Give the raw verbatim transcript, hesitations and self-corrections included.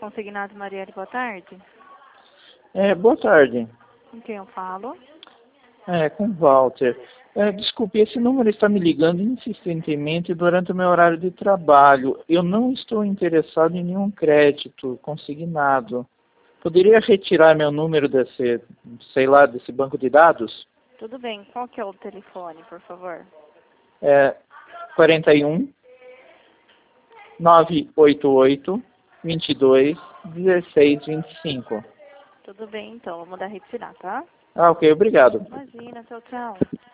Consignado Marielle, boa tarde. É, boa tarde. Com quem eu falo? É, com o Walter. É, desculpe, esse número está me ligando insistentemente durante o meu horário de trabalho. Eu não estou interessado em nenhum crédito consignado. Poderia retirar meu número desse, sei lá, desse banco de dados? Tudo bem, qual que é o telefone, por favor? É quarenta e um, novecentos e oitenta e oito, vinte e dois, dezesseis, vinte e cinco. Tudo bem, então, vou mandar retirar, tá? Ah, ok, obrigado. Imagina, tchau, tchau.